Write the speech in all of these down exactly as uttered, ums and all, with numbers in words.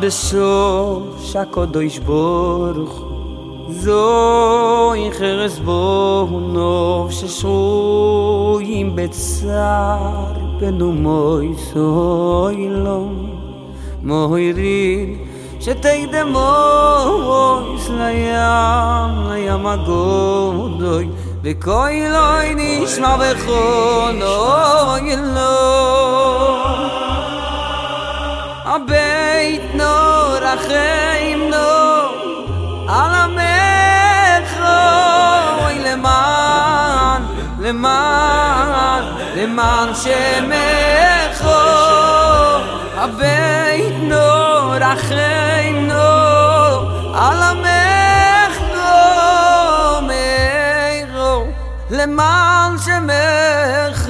בשוש הקדוש ברוך הוא זוהי חרס בו נפש שרויים בצער בנו מויסוי לו מויריד שתדע מויס לים לים הגודוי וכוי לא נשמע בכל אוי אלוה הבית נור החיים נור על עמך אוי למען למען למען שמך הבית נור החיים נור על עמך מאירו למען שמך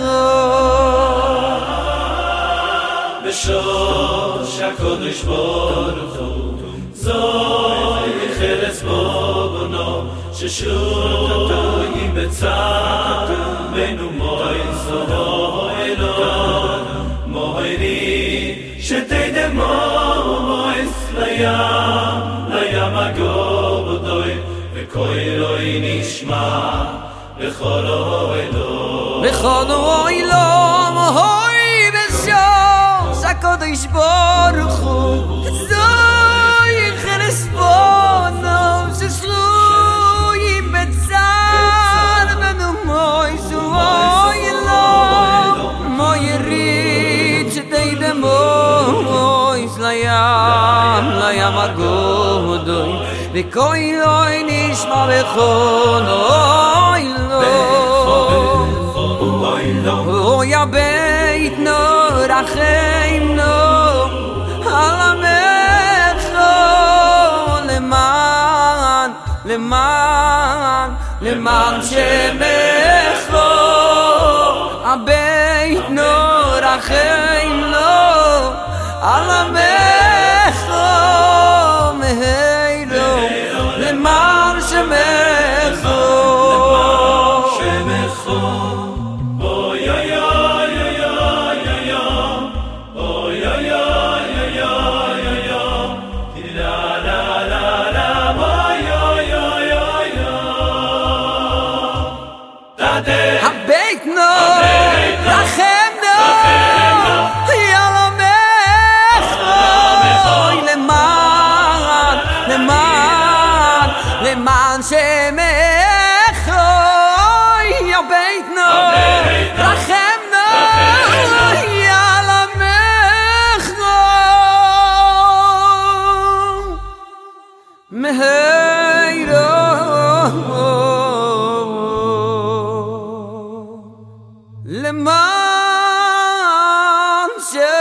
בשוש הקדוש ברוך הוא זוהי חרס בו בנו ששרויים בצער בנו מויסוי לו מוירי שתדע מויס לים לים הגודוי וקול לא נשמע בכל אוהלו בכל אוהלו הקדוש ברוך הוא זוהי חרס בנו ששרויים בצער בנו מויסוי לו מויריד שתדע מויס לים לים הגודוי וכוי לא נשמע בכל אוהלו אוי הבית נור החיים נור על עמך למען למען למען שמך הבית נור החיים נור על עמך מהירו למען שמך הבית נור לכם נור יעלמך אוי למען למען למען שמך אוי הבית נור לכם נור יעלמך מהירו למען